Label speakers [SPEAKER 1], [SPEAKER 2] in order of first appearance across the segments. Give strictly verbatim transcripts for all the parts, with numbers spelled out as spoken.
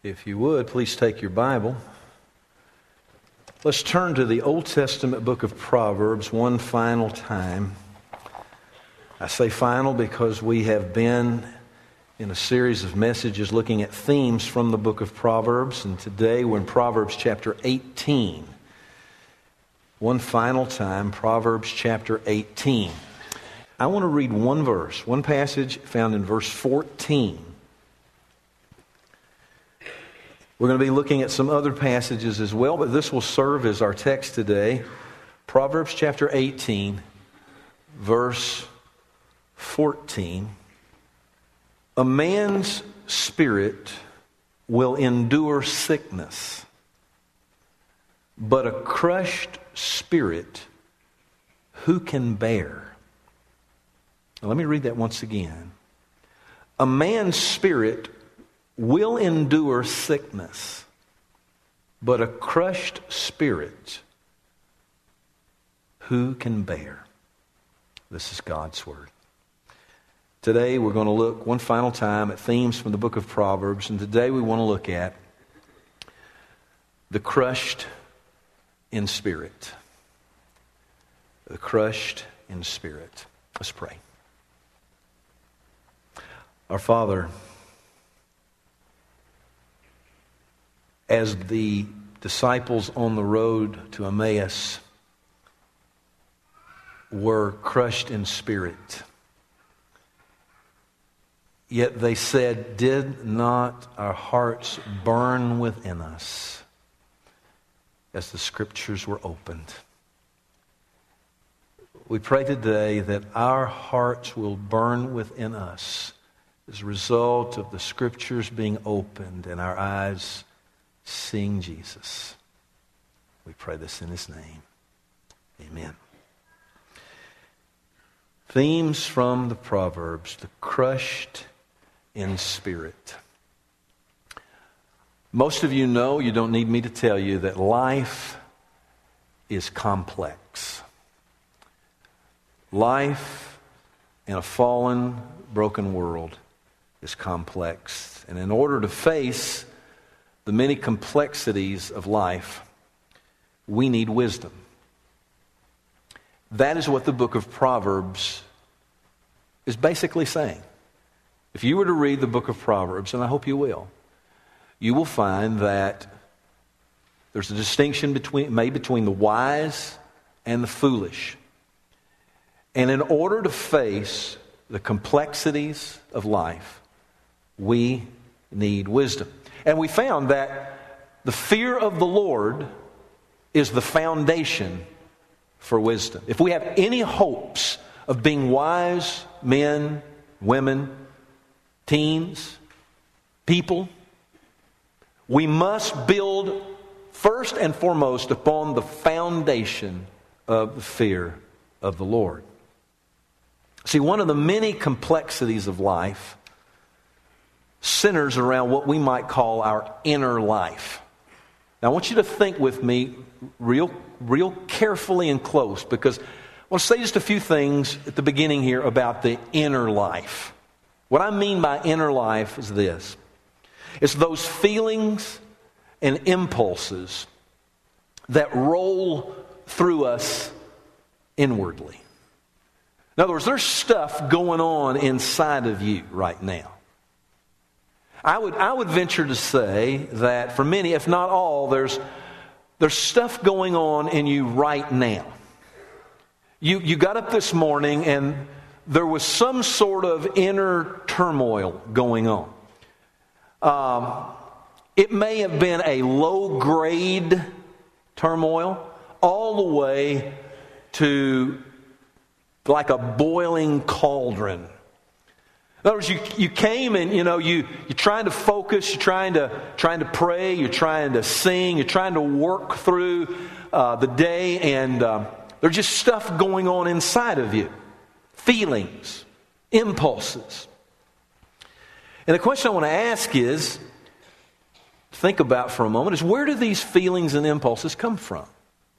[SPEAKER 1] If you would, please take your Bible. Let's turn to the Old Testament book of Proverbs one final time. I say final because we have been in a series of messages looking at themes from the book of Proverbs, and today we're in Proverbs chapter eighteen. One final time, Proverbs chapter eighteen. I want to read one verse, one passage found in verse fourteen. We're going to be looking at some other passages as well, but this will serve as our text today. Proverbs chapter eighteen, verse fourteen. A man's spirit will endure sickness, but a crushed spirit who can bear? Now, let me read that once again. A man's spirit will endure sickness, but a crushed spirit who can bear? This is God's Word. Today we're going to look one final time at themes from the book of Proverbs, and today we want to look at the crushed in spirit. The crushed in spirit. Let's pray. Our Father, as the disciples on the road to Emmaus were crushed in spirit, yet they said, "Did not our hearts burn within us as the Scriptures were opened?" We pray today that our hearts will burn within us as a result of the Scriptures being opened and our eyes seeing Jesus. We pray this in His name. Amen. Themes from the Proverbs, the crushed in spirit. Most of you know, you don't need me to tell you, that life is complex. Life in a fallen, broken world is complex. And in order to face the many complexities of life, we need wisdom. That is what the book of Proverbs is basically saying. If you were to read the book of Proverbs, and I hope you will, you will find that there's a distinction between, made between the wise and the foolish. And in order to face the complexities of life, we need wisdom. And we found that the fear of the Lord is the foundation for wisdom. If we have any hopes of being wise men, women, teens, people, we must build first and foremost upon the foundation of the fear of the Lord. See, one of the many complexities of life centers around what we might call our inner life. Now, I want you to think with me real, real carefully and close, because I want to say just a few things at the beginning here about the inner life. What I mean by inner life is this. It's those feelings and impulses that roll through us inwardly. In other words, there's stuff going on inside of you right now. I would I would venture to say that for many, if not all, there's there's stuff going on in you right now. You you got up this morning and there was some sort of inner turmoil going on. Um, it may have been a low-grade turmoil all the way to like a boiling cauldron. In other words, you, you came and, you know, you, you're trying to focus, you're trying to, trying to pray, you're trying to sing, you're trying to work through uh, the day, and uh, there's just stuff going on inside of you. Feelings, impulses. And the question I want to ask is, think about for a moment, is where do these feelings and impulses come from?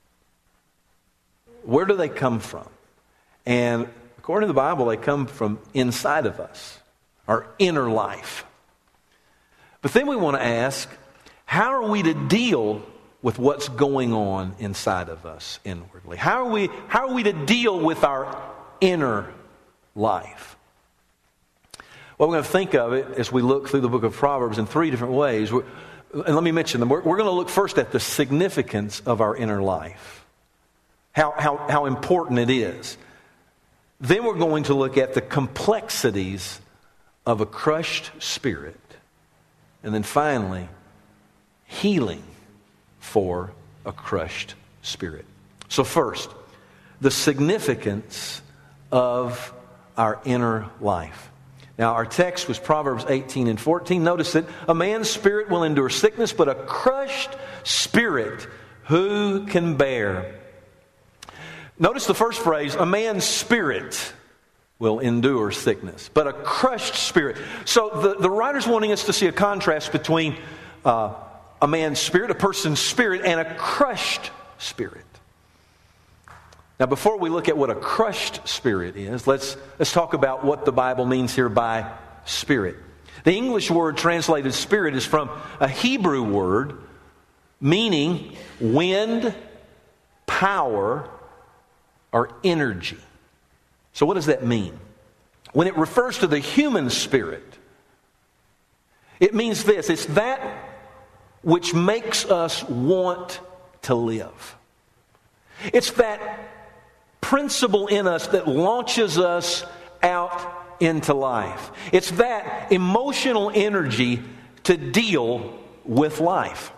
[SPEAKER 1] Where do they come from? And according to the Bible, they come from inside of us, our inner life. But But then we want to ask, how are we to deal with what's going on inside of us inwardly? How are we, how are we to deal with our inner life? Well, we're going to think of it as we look through the book of Proverbs in three different ways. We're, and let me mention them. We're, we're going to look first at the significance of our inner life, how, how, how important it is. Then we're going to look at the complexities of a crushed spirit. And then finally, healing for a crushed spirit. So first, the significance of our inner life. Now, our text was Proverbs eighteen and fourteen. Notice that a man's spirit will endure sickness, but a crushed spirit who can bear? Notice the first phrase, a man's spirit will endure sickness, but a crushed spirit. So the, the writer's wanting us to see a contrast between uh, a man's spirit, a person's spirit, and a crushed spirit. Now, before we look at what a crushed spirit is, let's, let's talk about what the Bible means here by spirit. The English word translated spirit is from a Hebrew word meaning wind, power, or energy. So what does that mean? When it refers to the human spirit, it means this: it's that which makes us want to live. It's that principle in us that launches us out into life. It's that emotional energy to deal with life,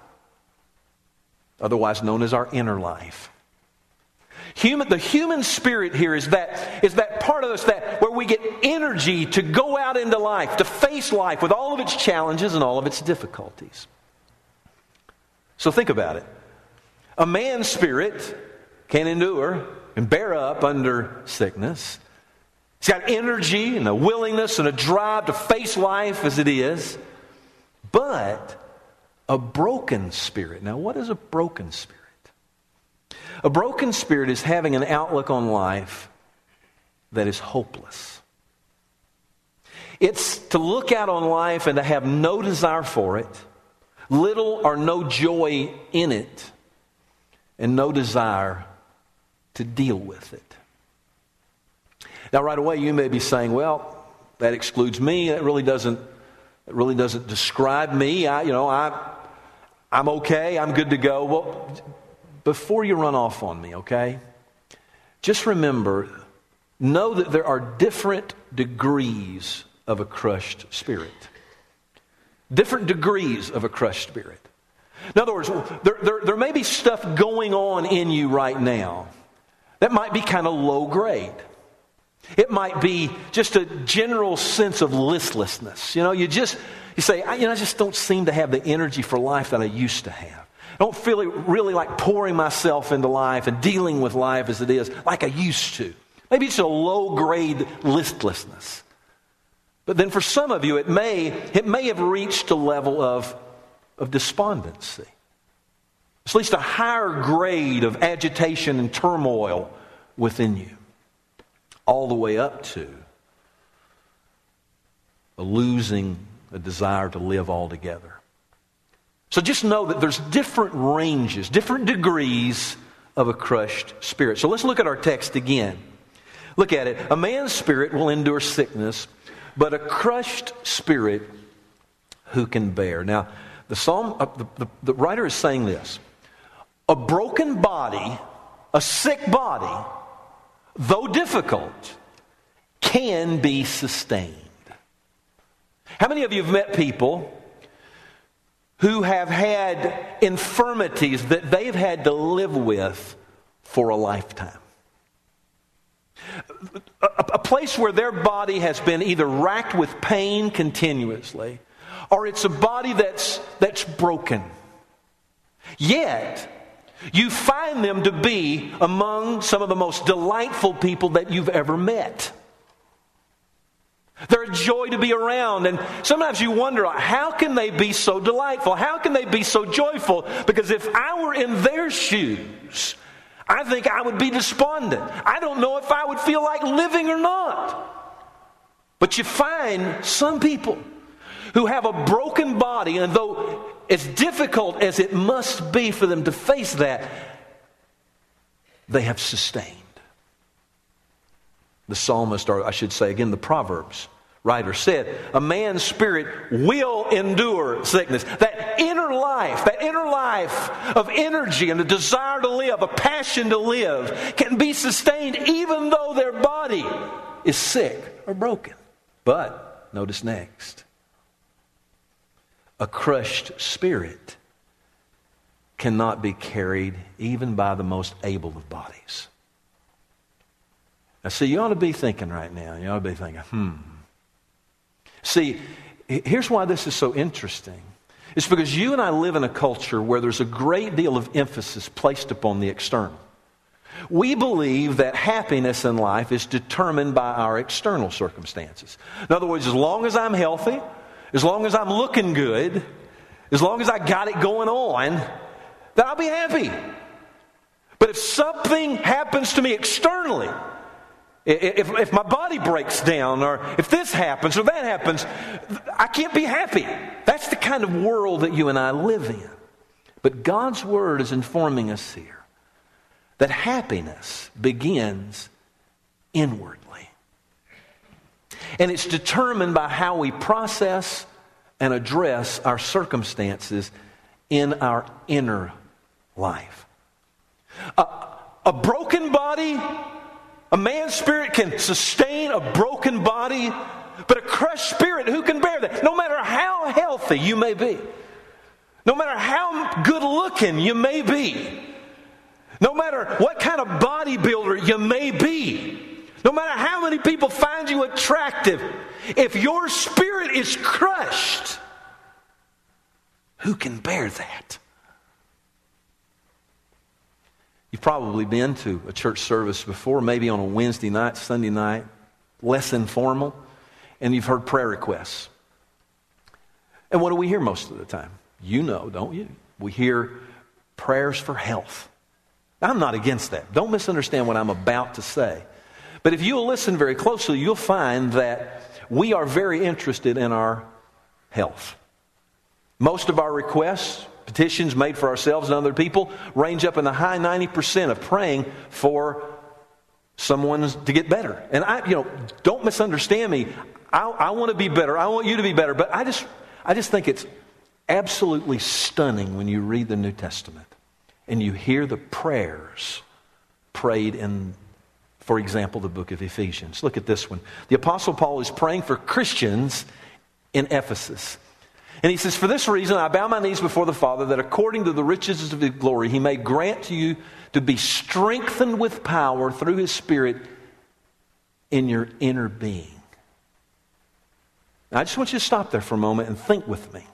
[SPEAKER 1] otherwise known as our inner life. Human, the human spirit here is that, is that part of us that where we get energy to go out into life, to face life with all of its challenges and all of its difficulties. So think about it. A man's spirit can endure and bear up under sickness. He's got energy and a willingness and a drive to face life as it is. But a broken spirit. Now, what is a broken spirit? A broken spirit is having an outlook on life that is hopeless. It's to look out on life and to have no desire for it, little or no joy in it, and no desire to deal with it. Now, right away, you may be saying, well, that excludes me. That really doesn't, that really doesn't describe me. I, you know, I, I'm okay. I'm good to go. Well, before you run off on me, okay, just remember, know that there are different degrees of a crushed spirit. Different degrees of a crushed spirit. In other words, there, there, there may be stuff going on in you right now that might be kind of low grade. It might be just a general sense of listlessness. You know, you just, you say, I, you know, I just don't seem to have the energy for life that I used to have. I don't feel really like pouring myself into life and dealing with life as it is like I used to. Maybe it's a low-grade listlessness. But then for some of you, it may, it may have reached a level of, of despondency. It's at least a higher grade of agitation and turmoil within you. All the way up to a losing a desire to live altogether. So just know that there's different ranges, different degrees of a crushed spirit. So let's look at our text again. Look at it. A man's spirit will endure sickness, but a crushed spirit who can bear? Now, the psalm, uh, the, the, the writer is saying this. A broken body, a sick body, though difficult, can be sustained. How many of you have met people who have had infirmities that they've had to live with for a lifetime? A, a place where their body has been either racked with pain continuously, or it's a body that's, that's broken. Yet, you find them to be among some of the most delightful people that you've ever met. They're a joy to be around, and sometimes you wonder, how can they be so delightful? How can they be so joyful? Because if I were in their shoes, I think I would be despondent. I don't know if I would feel like living or not. But you find some people who have a broken body, and though as difficult as it must be for them to face that, they have sustained. The psalmist, or I should say again, the Proverbs writer said, a man's spirit will endure sickness. That inner life, that inner life of energy and a desire to live, a passion to live, can be sustained even though their body is sick or broken. But, notice next, a crushed spirit cannot be carried even by the most able of bodies. Now, see, you ought to be thinking right now, you ought to be thinking, hmm. See, here's why this is so interesting. It's because you and I live in a culture where there's a great deal of emphasis placed upon the external. We believe that happiness in life is determined by our external circumstances. In other words, as long as I'm healthy, as long as I'm looking good, as long as I got it going on, then I'll be happy. But if something happens to me externally, If, if my body breaks down, or if this happens or that happens, I can't be happy. That's the kind of world that you and I live in. But God's Word is informing us here that happiness begins inwardly. And it's determined by how we process and address our circumstances in our inner life. A, a broken body, a man's spirit can sustain a broken body, but a crushed spirit, who can bear that? No matter how healthy you may be, no matter how good looking you may be, no matter what kind of bodybuilder you may be, no matter how many people find you attractive, if your spirit is crushed, who can bear that? You've probably been to a church service before, maybe on a Wednesday night, Sunday night, less informal, and you've heard prayer requests. And what do we hear most of the time? You know, don't you? We hear prayers for health. Now, I'm not against that. Don't misunderstand what I'm about to say. But if you'll listen very closely, you'll find that we are very interested in our health. Most of our requests, petitions made for ourselves and other people, range up in the high ninety percent of praying for someone to get better. And I, you know, don't misunderstand me. I, I want to be better. I want you to be better. But I just, I just think it's absolutely stunning when you read the New Testament and you hear the prayers prayed in, for example, the book of Ephesians. Look at this one. The Apostle Paul is praying for Christians in Ephesus. And he says, for this reason, I bow my knees before the Father, that according to the riches of his glory, he may grant to you to be strengthened with power through his Spirit in your inner being. Now, I just want you to stop there for a moment and think with me.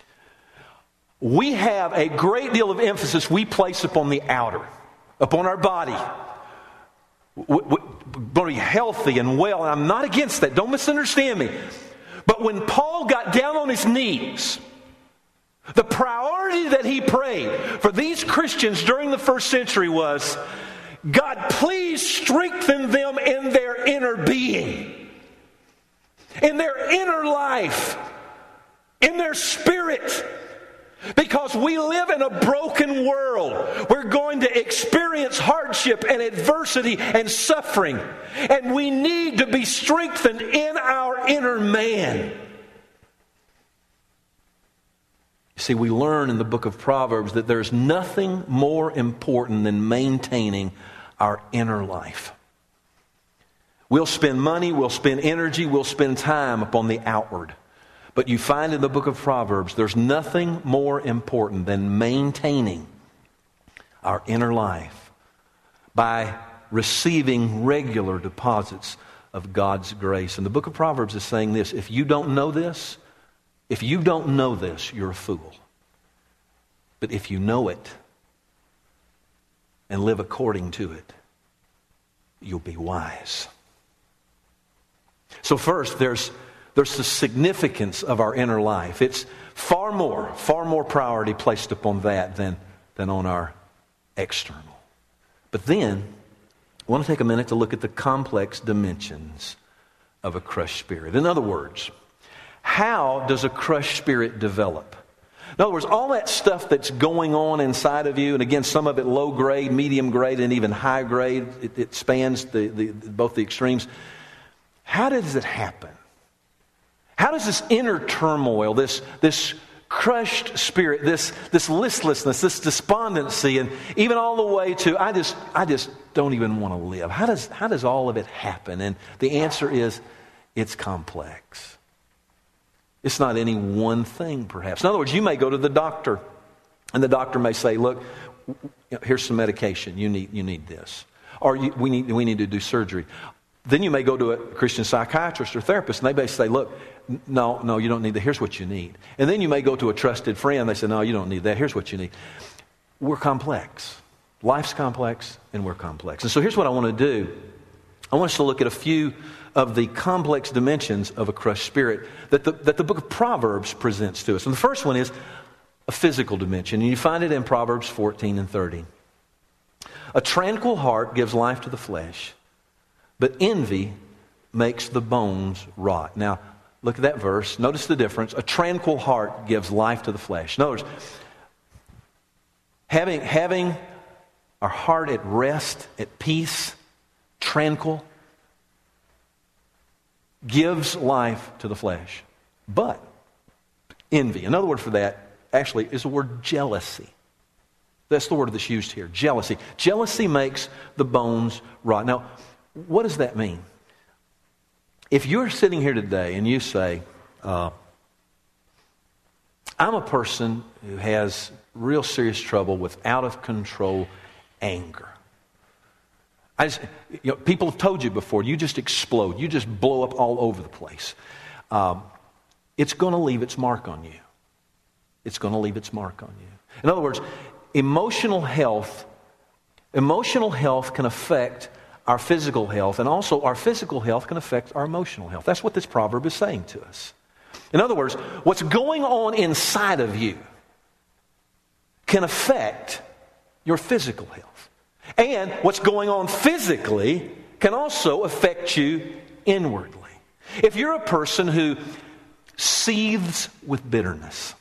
[SPEAKER 1] We have a great deal of emphasis we place upon the outer, upon our body. We're going to be healthy and well, and I'm not against that. Don't misunderstand me. But when Paul got down on his knees, the priority that he prayed for these Christians during the first century was, God, please strengthen them in their inner being, in their inner life, in their spirit. Because we live in a broken world. We're going to experience hardship and adversity and suffering. And we need to be strengthened in our inner man. You see, we learn in the book of Proverbs that there's nothing more important than maintaining our inner life. We'll spend money, we'll spend energy, we'll spend time upon the outward. But you find in the book of Proverbs, there's nothing more important than maintaining our inner life by receiving regular deposits of God's grace. And the book of Proverbs is saying this: if you don't know this, if you don't know this, you're a fool. But if you know it and live according to it, you'll be wise. So first, there's There's the significance of our inner life. It's far more, far more priority placed upon that than, than on our external. But then, I want to take a minute to look at the complex dimensions of a crushed spirit. In other words, How does a crushed spirit develop? In other words, all that stuff that's going on inside of you, and again, some of it low grade, medium grade, and even high grade, it, it spans the, the, both the extremes. How does it happen? How does this inner turmoil, this, this crushed spirit, this, this listlessness, this despondency, and even all the way to, I just, I just don't even want to live. How does, how does all of it happen? And the answer is, it's complex. It's not any one thing, perhaps. In other words, you may go to the doctor, and the doctor may say, look, here's some medication. You need, you need this. Or you, we, need, we need to do surgery. Then you may go to a Christian psychiatrist or therapist, and they may say, look, no, no, you don't need that. Here's what you need. And then you may go to a trusted friend. They say, no, you don't need that. Here's what you need. We're complex. Life's complex, and we're complex. And so here's what I want to do. I want us to look at a few of the complex dimensions of a crushed spirit that the, that the book of Proverbs presents to us. And the first one is a physical dimension. And you find it in Proverbs fourteen and thirty. A tranquil heart gives life to the flesh, but envy makes the bones rot. Now, look at that verse. Notice the difference. A tranquil heart gives life to the flesh. In other words, having, having our heart at rest, at peace, tranquil, gives life to the flesh. But envy, another word for that actually is the word jealousy. That's the word that's used here, jealousy. Jealousy makes the bones rot. Now, what does that mean? If you're sitting here today and you say, uh, I'm a person who has real serious trouble with out-of-control anger. I just, you know, people have told you before, you just explode. You just blow up all over the place. Um, it's going to leave its mark on you. It's going to leave its mark on you. In other words, emotional health, emotional health can affect our physical health, and also our physical health can affect our emotional health. That's what this proverb is saying to us. In other words, what's going on inside of you can affect your physical health. And what's going on physically can also affect you inwardly. If you're a person who seethes with bitterness,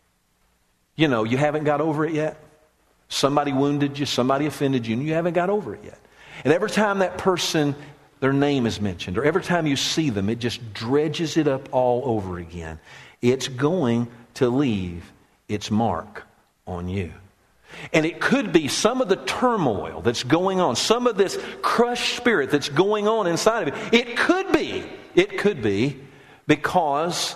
[SPEAKER 1] you know, you haven't got over it yet. Somebody wounded you, somebody offended you, and you haven't got over it yet. And every time that person, their name is mentioned, or every time you see them, it just dredges it up all over again. It's going to leave its mark on you. And it could be some of the turmoil that's going on, some of this crushed spirit that's going on inside of it. It could be, it could be because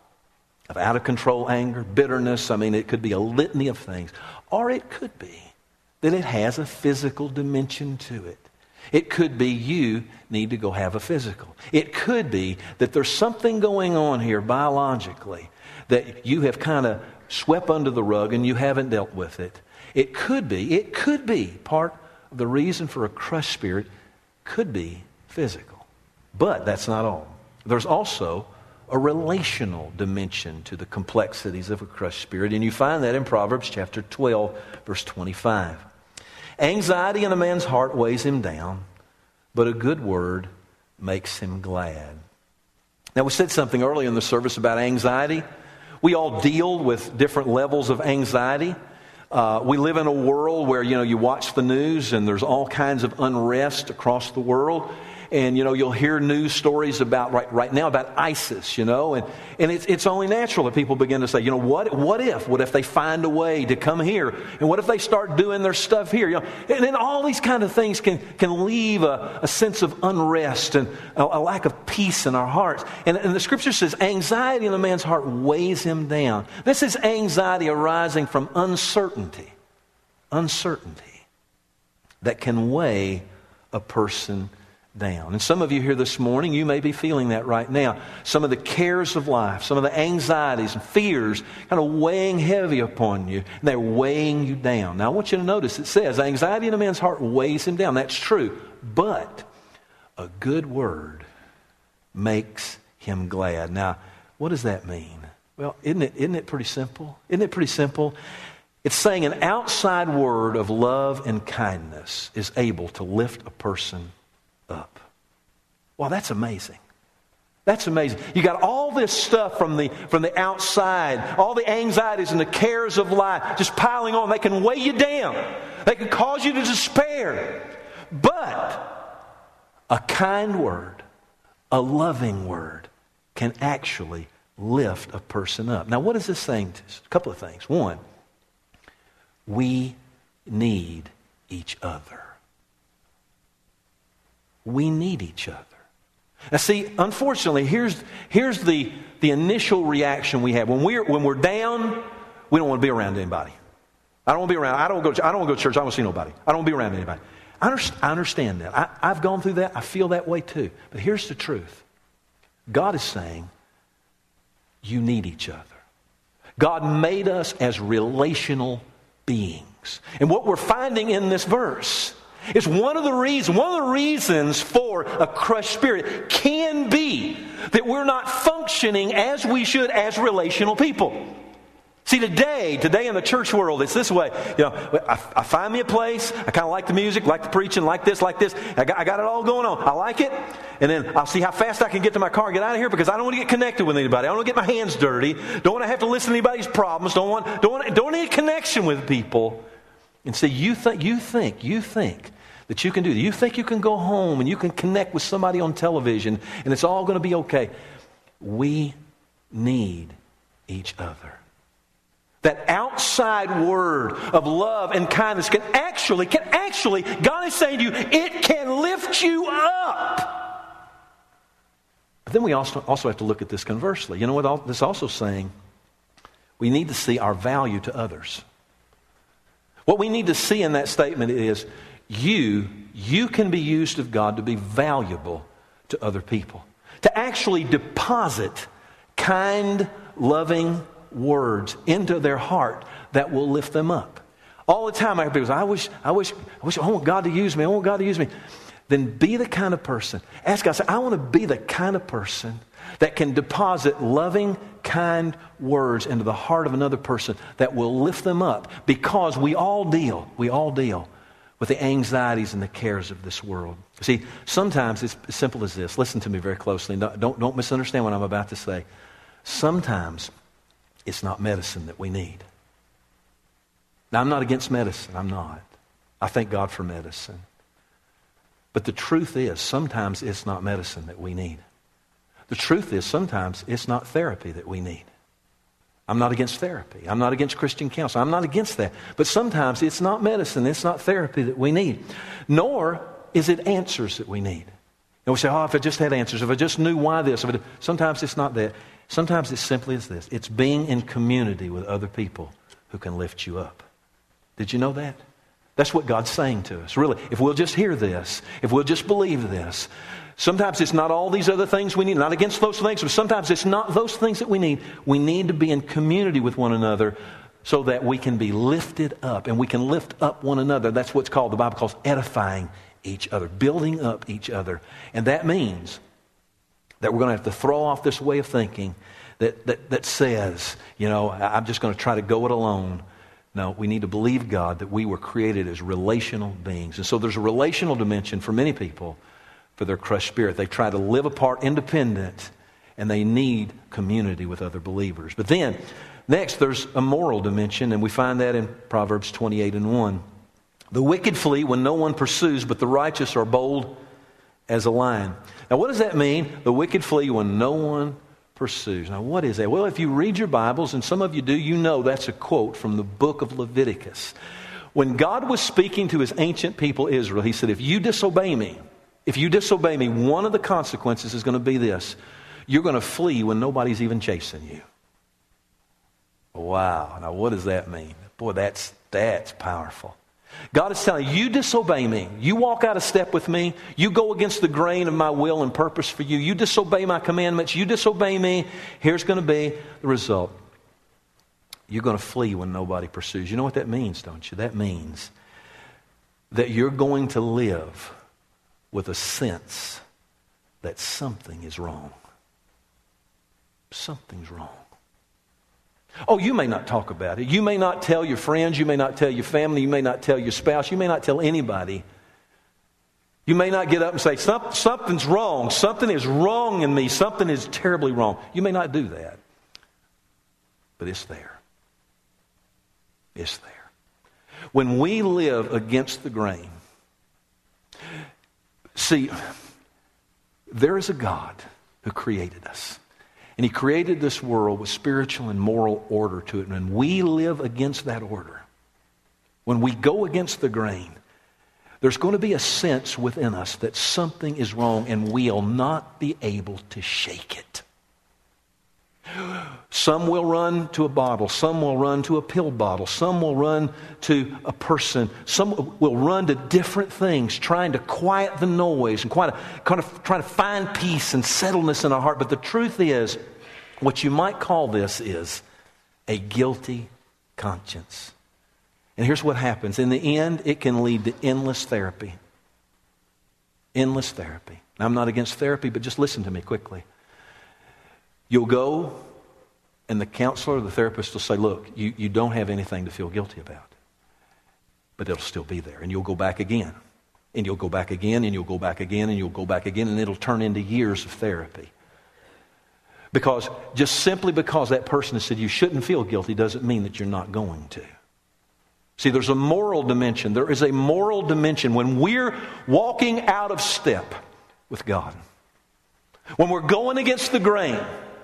[SPEAKER 1] of out-of-control anger, bitterness. I mean, it could be a litany of things. Or it could be that it has a physical dimension to it. It could be you need to go have a physical. It could be that there's something going on here biologically that you have kind of swept under the rug and you haven't dealt with it. It could be, it could be part of the reason for a crushed spirit could be physical. But that's not all. There's also a relational dimension to the complexities of a crushed spirit, and you find that in Proverbs chapter twelve, verse twenty-five. Anxiety in a man's heart weighs him down, but a good word makes him glad. Now, we said something earlier in the service about anxiety. We all deal with different levels of anxiety. Uh, we live in a world where, you know, you watch the news and there's all kinds of unrest across the world. And, you know, you'll hear news stories about right, right now about ISIS, you know, and, and it's, it's only natural that people begin to say, you know, what, what if? What if they find a way to come here? And what if they start doing their stuff here? You know, and then all these kind of things can, can leave a, a sense of unrest and a, a lack of peace in our hearts. And, and the scripture says anxiety in a man's heart weighs him down. This is anxiety arising from uncertainty, uncertainty that can weigh a person down. And some of you here this morning, you may be feeling that right now. Some of the cares of life, some of the anxieties and fears kind of weighing heavy upon you, and they're weighing you down. Now, I want you to notice it says, anxiety in a man's heart weighs him down. That's true. But a good word makes him glad. Now, what does that mean? Well, isn't it, isn't it pretty simple? Isn't it pretty simple? It's saying an outside word of love and kindness is able to lift a person up. Wow, that's amazing. That's amazing. You got all this stuff from the from the outside, all the anxieties and the cares of life just piling on. They can weigh you down. They can cause you to despair. But a kind word, a loving word, can actually lift a person up. Now, what is this saying to us? A couple of things. One, we need each other. We need each other. Now see, unfortunately, here's, here's the, the initial reaction we have. When we're, when we're down, we don't want to be around anybody. I don't want to be around. I don't go to, I don't want to go to church. I don't want to see nobody. I don't want to be around anybody. I understand, I understand that. I, I've gone through that. I feel that way too. But here's the truth. God is saying, you need each other. God made us as relational beings. And what we're finding in this verse is one of the reasons, one of the reasons for a crushed spirit can be that we're not functioning as we should as relational people. See, today, today in the church world, it's this way. You know, I, I find me a place. I kind of like the music, like the preaching, like this, like this. I got, I got it all going on. I like it. And then I'll see how fast I can get to my car and get out of here because I don't want to get connected with anybody. I don't want to get my hands dirty. Don't want to have to listen to anybody's problems. Don't want, don't want, don't need a connection with people. And see, you think, you think, you think that you can do that. You think you can go home and you can connect with somebody on television and it's all going to be okay. We need each other. That outside word of love and kindness can actually, can actually, God is saying to you, it can lift you up. But then we also, also have to look at this conversely. You know what all, this is also saying? We need to see our value to others. What we need to see in that statement is you, you can be used of God to be valuable to other people. To actually deposit kind, loving words into their heart that will lift them up. All the time I have people say, I wish, I wish, I wish, I want God to use me. I want God to use me. Then be the kind of person. Ask God, say, I want to be the kind of person that can deposit loving, kind words into the heart of another person that will lift them up, because we all deal, we all deal with the anxieties and the cares of this world. See, sometimes it's as simple as this. Listen to me very closely. Don't, don't, don't misunderstand what I'm about to say. Sometimes it's not medicine that we need. Now, I'm not against medicine. I'm not. I thank God for medicine. But the truth is, sometimes it's not medicine that we need. The truth is, sometimes it's not therapy that we need. I'm not against therapy. I'm not against Christian counseling. I'm not against that. But sometimes it's not medicine. It's not therapy that we need. Nor is it answers that we need. And we say, oh, if I just had answers, if I just knew why this. If I Sometimes it's not that. Sometimes it's simply as this. It's being in community with other people who can lift you up. Did you know that? That's what God's saying to us. Really, if we'll just hear this, if we'll just believe this. Sometimes it's not all these other things we need. Not against those things, but sometimes it's not those things that we need. We need to be in community with one another so that we can be lifted up. And we can lift up one another. That's what's called, the Bible calls edifying each other. Building up each other. And that means that we're going to have to throw off this way of thinking that, that, that says, you know, I'm just going to try to go it alone. No, we need to believe God that we were created as relational beings. And so there's a relational dimension for many people for their crushed spirit. They try to live apart, independent, and they need community with other believers. But then, next, there's a moral dimension, and we find that in Proverbs twenty-eight and one. The wicked flee when no one pursues, but the righteous are bold as a lion. Now, what does that mean? The wicked flee when no one pursues. Now, what is that? Well, if you read your Bibles, and some of you do, you know that's a quote from the book of Leviticus. When God was speaking to his ancient people, Israel, he said, if you disobey me, if you disobey me, one of the consequences is going to be this. You're going to flee when nobody's even chasing you. Wow. Now, what does that mean? Boy, that's, that's powerful. God is telling you, you disobey me. You walk out of step with me. You go against the grain of my will and purpose for you. You disobey my commandments. You disobey me. Here's going to be the result. You're going to flee when nobody pursues. You know what that means, don't you? That means that you're going to live with a sense that something is wrong. Something's wrong. Oh, you may not talk about it. You may not tell your friends. You may not tell your family. You may not tell your spouse. You may not tell anybody. You may not get up and say, Some, something's wrong. Something is wrong in me. Something is terribly wrong. You may not do that. But it's there. It's there. When we live against the grain, see, there is a God who created us. And He created this world with spiritual and moral order to it. And when we live against that order, when we go against the grain, there's going to be a sense within us that something is wrong and we'll not be able to shake it. Some will run to a bottle. Some will run to a pill bottle. Some will run to a person. Some will run to different things, trying to quiet the noise and quite a, kind of trying to find peace and settledness in our heart. But the truth is, what you might call this is a guilty conscience. And here's what happens. In the end, it can lead to endless therapy. Endless therapy. Now, I'm not against therapy, but just listen to me quickly. You'll go, and the counselor or the therapist will say, look, you, you don't have anything to feel guilty about. But it'll still be there. And you'll go back again. And you'll go back again, and you'll go back again, and you'll go back again, and it'll turn into years of therapy. Because just simply because that person has said you shouldn't feel guilty doesn't mean that you're not going to. See, there's a moral dimension. There is a moral dimension when we're walking out of step with God. When we're going against the grain,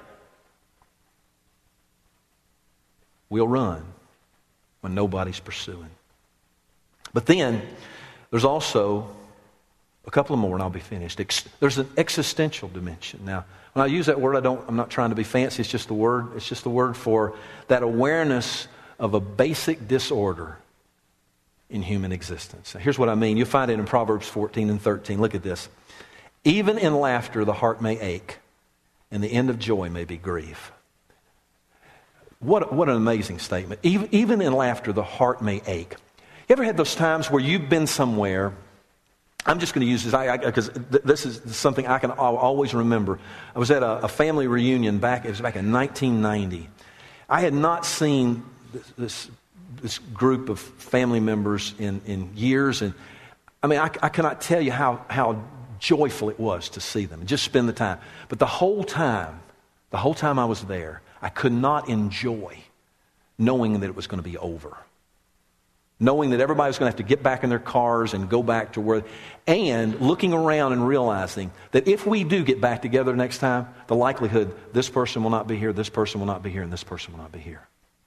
[SPEAKER 1] we'll run when nobody's pursuing. But then, there's also a couple of more and I'll be finished. There's an existential dimension. Now, when I use that word, I don't, I'm not trying to be fancy. It's just the word. It's just the word for that awareness of a basic disorder in human existence. Now, here's what I mean. You'll find it in Proverbs fourteen and thirteen. Look at this. Even in laughter, the heart may ache, and the end of joy may be grief. What, what an amazing statement. Even, even in laughter, the heart may ache. You ever had those times where you've been somewhere? I'm just going to use this because th- this is something I can I'll always remember. I was at a, a family reunion back, it was back in nineteen ninety. I had not seen this, this, this group of family members in, in years. And I mean, I, I cannot tell you how, how joyful it was to see them and just spend the time. But the whole time, the whole time I was there, I could not enjoy knowing that it was going to be over. Knowing that everybody was going to have to get back in their cars and go back to where, and looking around and realizing that if we do get back together next time, the likelihood this person will not be here, this person will not be here, and this person will not be here.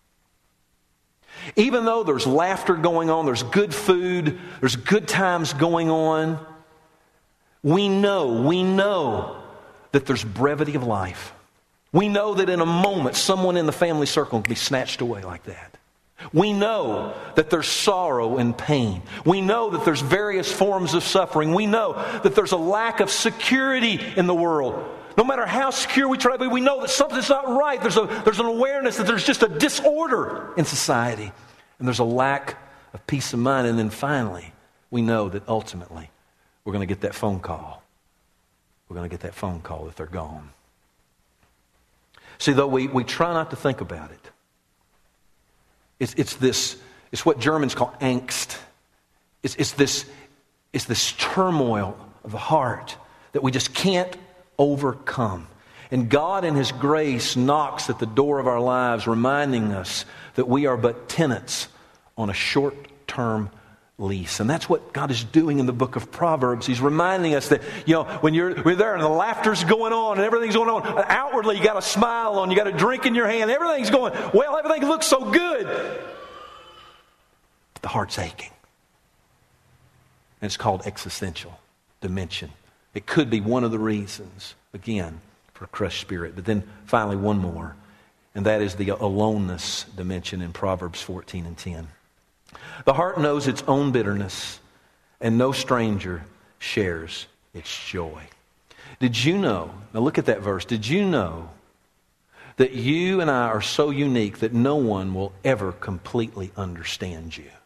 [SPEAKER 1] Even though there's laughter going on, there's good food, there's good times going on, we know, we know that there's brevity of life. We know that in a moment, someone in the family circle can be snatched away like that. We know that there's sorrow and pain. We know that there's various forms of suffering. We know that there's a lack of security in the world. No matter how secure we try to be, we know that something's not right. There's a, there's an awareness that there's just a disorder in society. And there's a lack of peace of mind. And then finally, we know that ultimately, we're going to get that phone call. We're going to get that phone call that they're gone. See, though we, we try not to think about it, It's, it's this, it's what Germans call angst. It's, it's this, it's this turmoil of the heart that we just can't overcome. And God in His grace knocks at the door of our lives, reminding us that we are but tenants on a short-term lease. And that's what God is doing in the book of Proverbs. He's reminding us that, you know, when you're, we're there and the laughter's going on and everything's going on, outwardly you got a smile on, you got a drink in your hand, everything's going, well, everything looks so good. But the heart's aching. And it's called existential dimension. It could be one of the reasons, again, for a crushed spirit. But then finally one more, and that is the aloneness dimension in Proverbs fourteen and ten. The heart knows its own bitterness, and no stranger shares its joy. Did you know, now look at that verse, did you know that you and I are so unique that no one will ever completely understand you?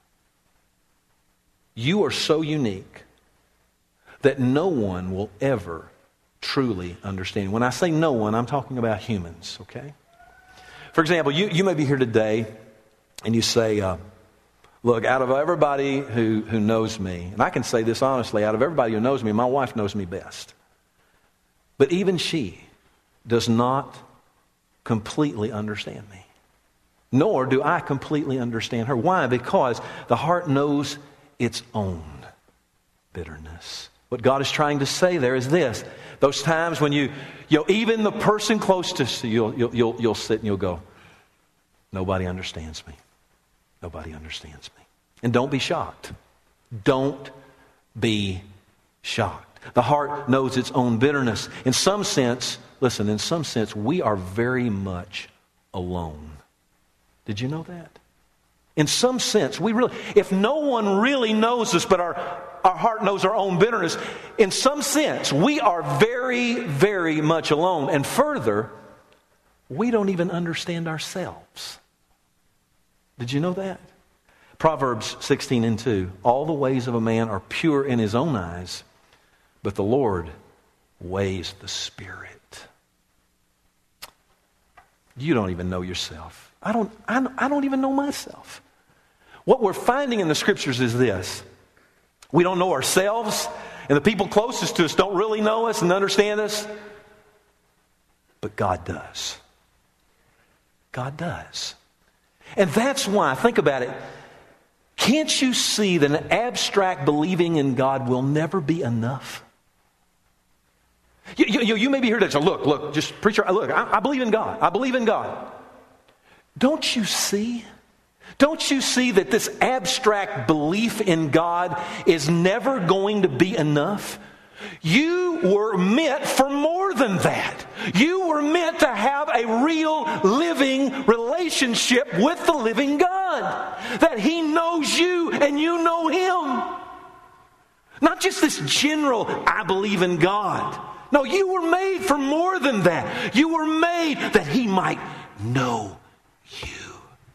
[SPEAKER 1] You are so unique that no one will ever truly understand you. When I say no one, I'm talking about humans, okay? For example, you, you may be here today and you say, uh, Look, out of everybody who, who knows me, and I can say this honestly, out of everybody who knows me, my wife knows me best. But even she does not completely understand me. Nor do I completely understand her. Why? Because the heart knows its own bitterness. What God is trying to say there is this. Those times when you, you know, even the person closest to you, you'll, you'll, you'll, you'll sit and you'll go, nobody understands me. Nobody understands me. And don't be shocked. Don't be shocked. The heart knows its own bitterness. In some sense, listen, in some sense, we are very much alone. Did you know that? In some sense, we really, if no one really knows us, but our, our heart knows our own bitterness, in some sense, we are very, very much alone. And further, we don't even understand ourselves. Did you know that? Proverbs sixteen and two, all the ways of a man are pure in his own eyes, but the Lord weighs the spirit. You don't even know yourself. I don't, I, I don't even know myself. What we're finding in the Scriptures is this. We don't know ourselves, and the people closest to us don't really know us and understand us, but God does. God does. And that's why, think about it, can't you see that an abstract believing in God will never be enough? You, you, you may be here today, so look, look, just preacher, look, I, I believe in God. I believe in God. Don't you see? Don't you see that this abstract belief in God is never going to be enough? You were meant for more than that. You were meant to have a real living relationship with the living God. That He knows you and you know Him. Not just this general, I believe in God. No, you were made for more than that. You were made that He might know you.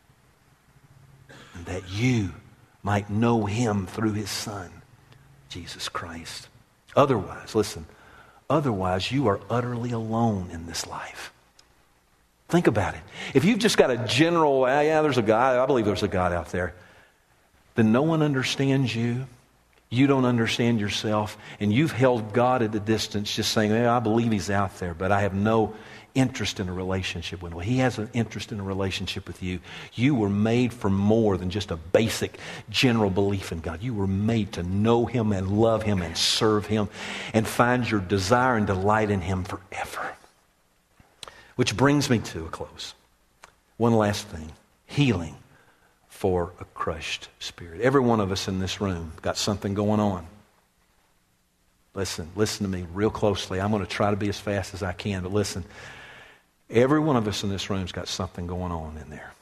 [SPEAKER 1] And that you might know Him through His Son, Jesus Christ. Otherwise, listen, otherwise you are utterly alone in this life. Think about it. If you've just got a general, ah, yeah, there's a God, I believe there's a God out there, then no one understands you. You don't understand yourself, and you've held God at a distance just saying, hey, I believe He's out there, but I have no interest in a relationship with Him. Well, He has an interest in a relationship with you. You were made for more than just a basic general belief in God. You were made to know Him and love Him and serve Him and find your desire and delight in Him forever. Which brings me to a close. One last thing. Healing for a crushed spirit. Every one of us in this room got something going on. Listen, listen to me real closely. I'm going to try to be as fast as I can, but listen. Every one of us in this room's got something going on in there.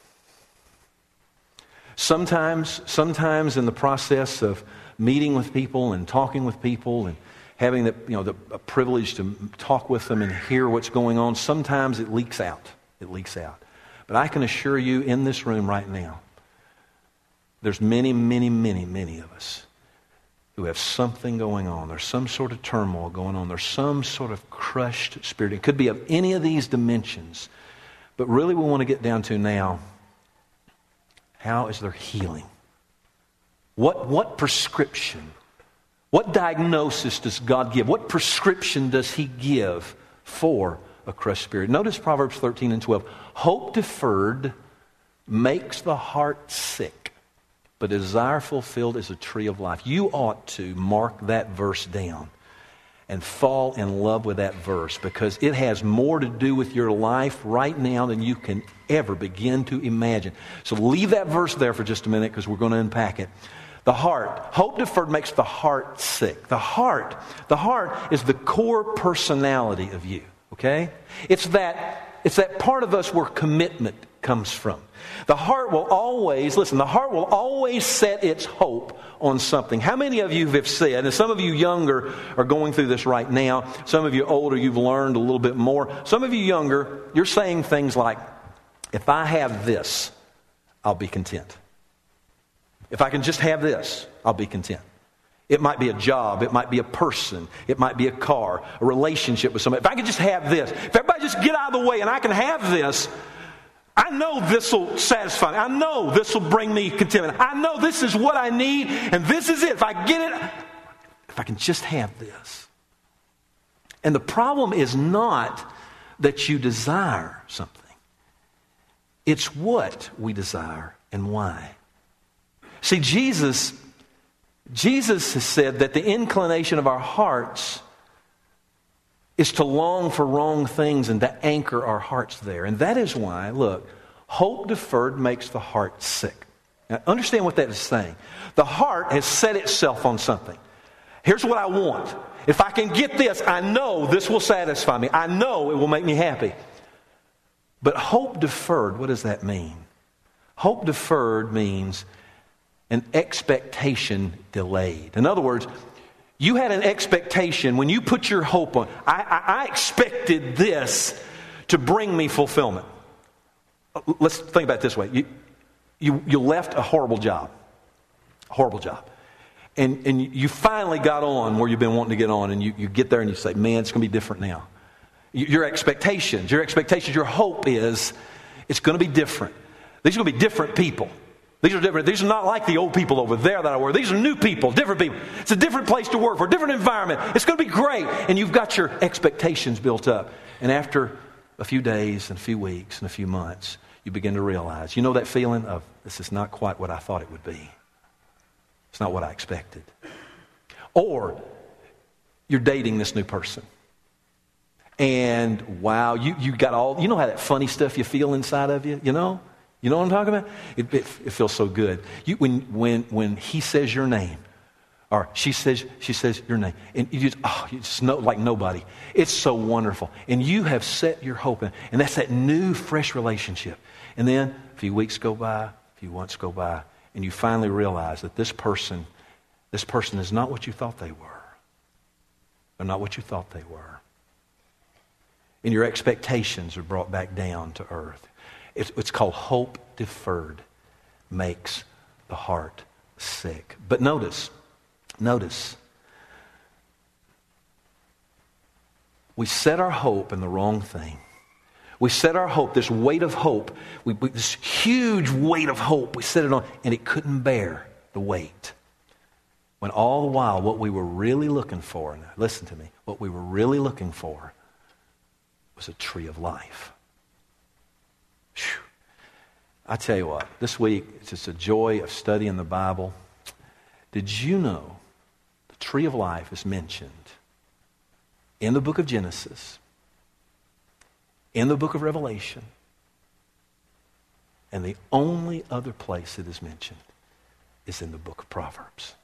[SPEAKER 1] Sometimes, sometimes in the process of meeting with people and talking with people and having the, you know, the a privilege to talk with them and hear what's going on, sometimes it leaks out. It leaks out. But I can assure you in this room right now, there's many, many, many, many of us who have something going on. There's some sort of turmoil going on. There's some sort of crushed spirit. It could be of any of these dimensions. But really we want to get down to now, how is there healing? What, what prescription, what diagnosis does God give? What prescription does He give for a crushed spirit? Notice Proverbs thirteen and twelve. Hope deferred makes the heart sick, but a desire fulfilled is a tree of life. You ought to mark that verse down and fall in love with that verse, because it has more to do with your life right now than you can ever begin to imagine. So leave that verse there for just a minute, because we're going to unpack it. The heart. Hope deferred makes the heart sick. The heart. The heart is the core personality of you. Okay? It's that, it's that part of us where commitment comes from. The heart will always, listen, the heart will always set its hope on something. How many of you have said, and some of you younger are going through this right now, some of you older, you've learned a little bit more. Some of you younger, you're saying things like, if I have this, I'll be content. If I can just have this, I'll be content. It might be a job, it might be a person, it might be a car, a relationship with somebody. If I can just have this, if everybody just get out of the way and I can have this, I know this will satisfy me. I know this will bring me contentment. I know this is what I need, and this is it. If I get it, if I can just have this. And the problem is not that you desire something. It's what we desire and why. See, Jesus, Jesus has said that the inclination of our hearts is to long for wrong things and to anchor our hearts there. And that is why, look, hope deferred makes the heart sick. Now, understand what that is saying. The heart has set itself on something. Here's what I want. If I can get this, I know this will satisfy me. I know it will make me happy. But hope deferred, what does that mean? Hope deferred means an expectation delayed. In other words, you had an expectation when you put your hope on. I, I, I expected this to bring me fulfillment. Let's think about it this way. You, you, you left a horrible job. A horrible job. And, and you finally got on where you've been wanting to get on. And you, you get there and you say, man, it's going to be different now. Your expectations, your expectations, your hope is it's going to be different. These are going to be different people. These are different. These are not like the old people over there that I work. These are new people, different people. It's a different place to work for, a different environment. It's going to be great. And you've got your expectations built up. And after a few days and a few weeks and a few months, you begin to realize, you know that feeling of, this is not quite what I thought it would be. It's not what I expected. Or you're dating this new person. And wow, you, you got all, you know how that funny stuff you feel inside of you, you know? You know what I'm talking about? It, it, it feels so good. You, when, when, when he says your name, or she says, she says your name, and you just, oh, you just know like nobody. It's so wonderful. And you have set your hope in, and that's that new, fresh relationship. And then a few weeks go by, a few months go by, and you finally realize that this person, this person is not what you thought they were. They're not what you thought they were. And your expectations are brought back down to earth. It's, it's called hope deferred makes the heart sick. But notice, notice, we set our hope in the wrong thing. We set our hope, this weight of hope, we, we, this huge weight of hope, we set it on, and it couldn't bear the weight. When all the while, what we were really looking for, now listen to me, what we were really looking for was a tree of life. Whew. I tell you what, this week, it's just a joy of studying the Bible. Did you know the tree of life is mentioned in the book of Genesis, in the book of Revelation, and the only other place it is mentioned is in the book of Proverbs?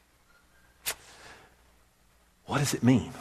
[SPEAKER 1] What does it mean?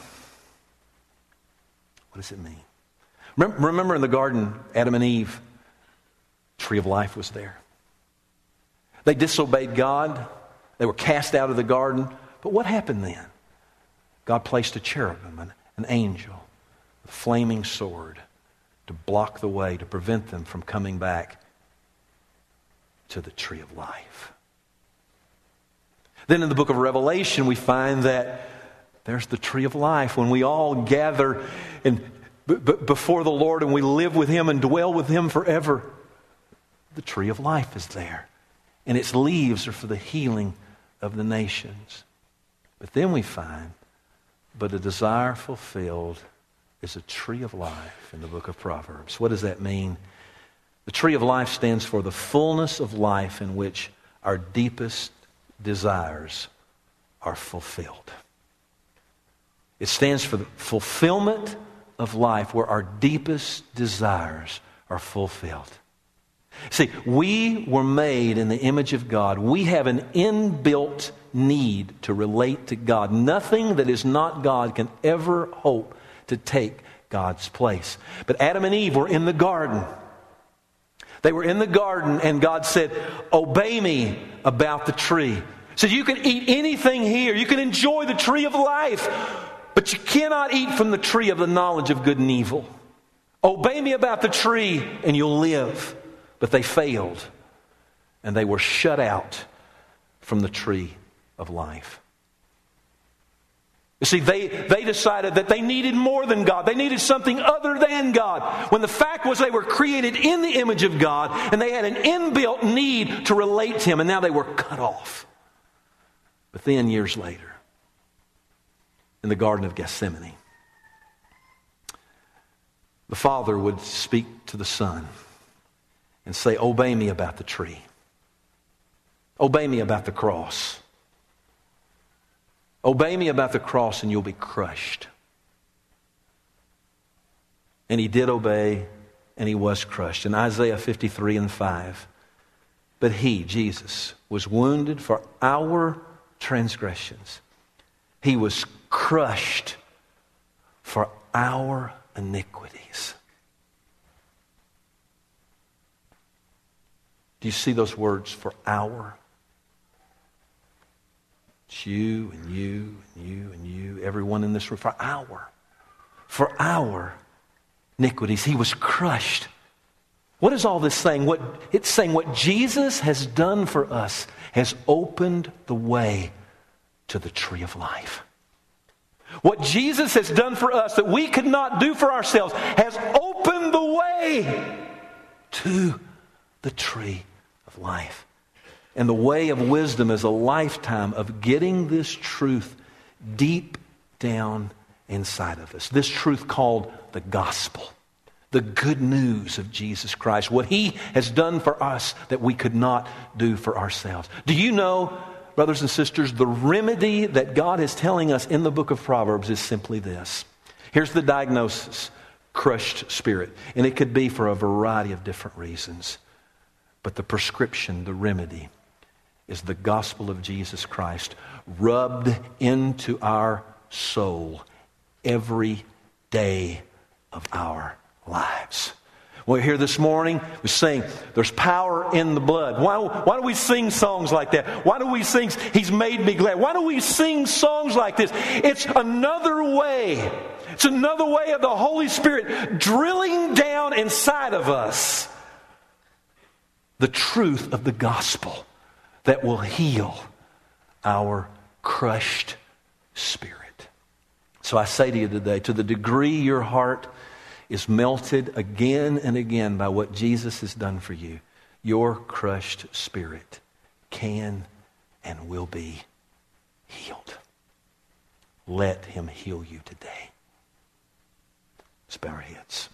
[SPEAKER 1] What does it mean? Remember, remember in the garden, Adam and Eve, tree of life was there. They disobeyed God. They were cast out of the garden. But what happened then? God placed a cherubim, an, an angel, with a flaming sword to block the way, to prevent them from coming back to the tree of life. Then in the book of Revelation, we find that there's the tree of life when we all gather and b- b- before the Lord and we live with Him and dwell with Him forever. The tree of life is there. And its leaves are for the healing of the nations. But then we find, but a desire fulfilled is a tree of life in the book of Proverbs. What does that mean? The tree of life stands for the fullness of life in which our deepest desires are fulfilled. It stands for the fulfillment of life where our deepest desires are fulfilled. See, we were made in the image of God. We have an inbuilt need to relate to God. Nothing that is not God can ever hope to take God's place. But Adam and Eve were in the garden. They were in the garden and God said, obey me about the tree. So you can eat anything here. You can enjoy the tree of life. But you cannot eat from the tree of the knowledge of good and evil. Obey me about the tree and you'll live. But they failed, and they were shut out from the tree of life. You see, they, they decided that they needed more than God. They needed something other than God. When the fact was they were created in the image of God and they had an inbuilt need to relate to Him, and now they were cut off. But then years later, in the Garden of Gethsemane, the Father would speak to the Son and say, obey me about the tree. Obey me about the cross. Obey me about the cross and you'll be crushed. And He did obey and He was crushed. In Isaiah fifty-three and five, but He, Jesus, was wounded for our transgressions. He was crushed for our iniquities. Do you see those words, for our? It's you and you and you and you, everyone in this room, for our, for our iniquities. He was crushed. What is all this saying? What it's saying what Jesus has done for us has opened the way to the tree of life. What Jesus has done for us that we could not do for ourselves has opened the way to the tree of life. And the way of wisdom is a lifetime of getting this truth deep down inside of us. This truth called the gospel. The good news of Jesus Christ. What He has done for us that we could not do for ourselves. Do you know, brothers and sisters, the remedy that God is telling us in the book of Proverbs is simply this. Here's the diagnosis. Crushed spirit. And it could be for a variety of different reasons. But the prescription, the remedy, is the gospel of Jesus Christ rubbed into our soul every day of our lives. We're here this morning, we're saying there's power in the blood. Why, why do we sing songs like that? Why do we sing, He's made me glad? Why do we sing songs like this? It's another way. It's another way of the Holy Spirit drilling down inside of us the truth of the gospel that will heal our crushed spirit. So I say to you today, to the degree your heart is melted again and again by what Jesus has done for you, your crushed spirit can and will be healed. Let Him heal you today. Let's bow our heads.